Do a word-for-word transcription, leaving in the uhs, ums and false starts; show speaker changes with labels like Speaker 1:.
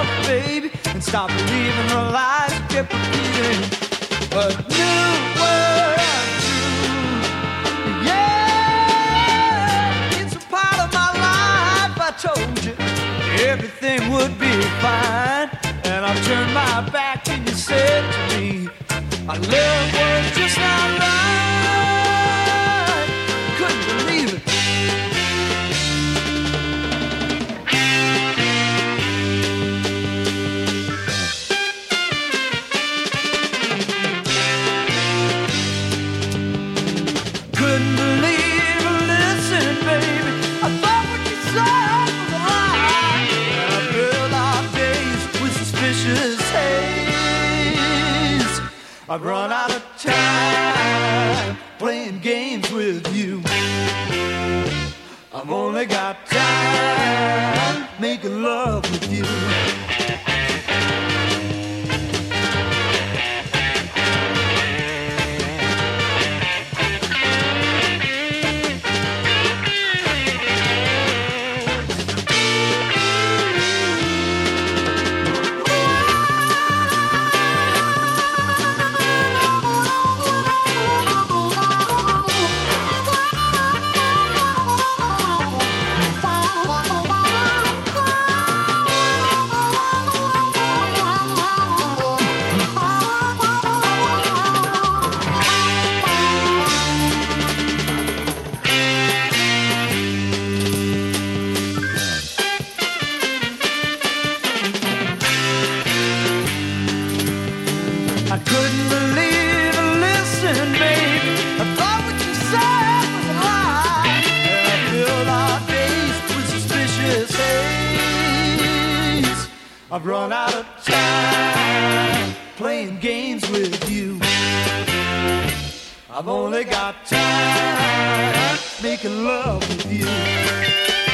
Speaker 1: myself, baby, and stop believing the lies you kept repeating. But new world true, yeah, it's a part of my life. I told you everything would be fine, and I turned my back and you said to me, our love was just not right. Couldn't believe it. Couldn't believe it. Listen, baby, I thought what you said was a lie. And I filled our days with suspicious haze. I've run out of time playing games with you. I've only got time making love with you. I couldn't believe it. Listen, baby, I thought what you said was a lie. And I filled our days with suspicious haze. I've run out of time playing games with you. I've only got time making love with you.